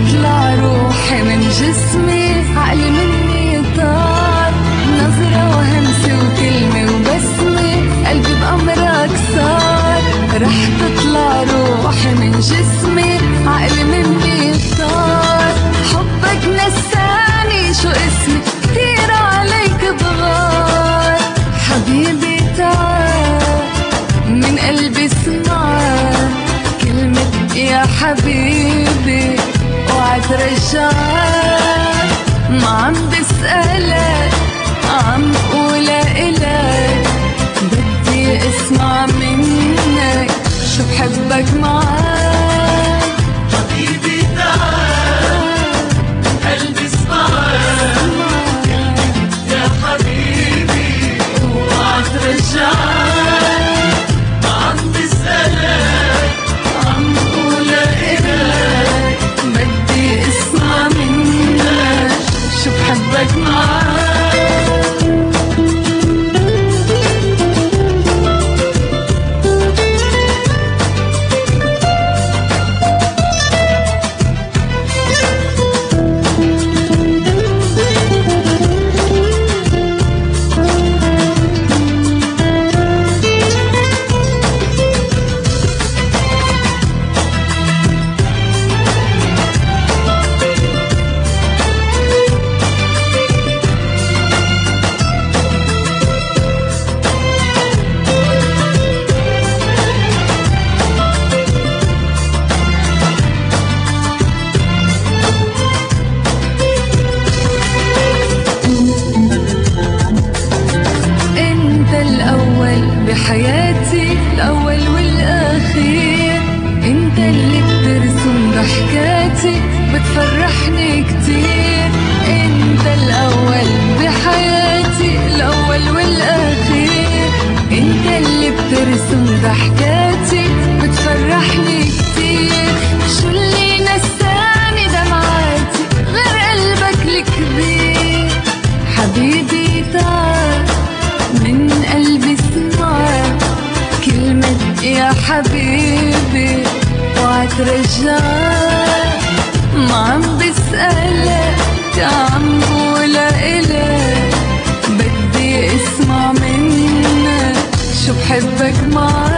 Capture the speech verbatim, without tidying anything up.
تطلع روحي من جسمي، عقلي مني طار، نظرة وهمسة وكلمة وبسمة، قلبي بأمرك صار. رح تطلع روحي من جسمي، عقلي مني طار، حبك نساني شو اسمي، كتير عليك بغار. حبيبي تعال من قلبي اسمع كلمة يا حبيبي، اوعى ترجعك. ما عم بسألك، عم قولها إلك، بدي اسمع منك شو بحبك معاك. حبيبي تعال من قلبي اسمعك كلمة يا حبيبي، اوعى ترجعك. ما عم بسألك، عم قولها إلك، بدي اسمع منك شو بحبك معاك. بحياتي الأول والأخير، انت اللي بترسم ضحكاتي، بتفرحني كتير. انت الأول بحياتي الأول والأخير، انت اللي بترسم ضحكاتي، بتفرحني كتير. شو اللي نساني دمعاتي غير قلبك الكبير. حبيبي تعال من قلبي اسمع كلمة يا حبيبي، اوعى ترجعك. ما عم بسألك، عم قولها إلك، بدي اسمع منك شو بحبك معاك.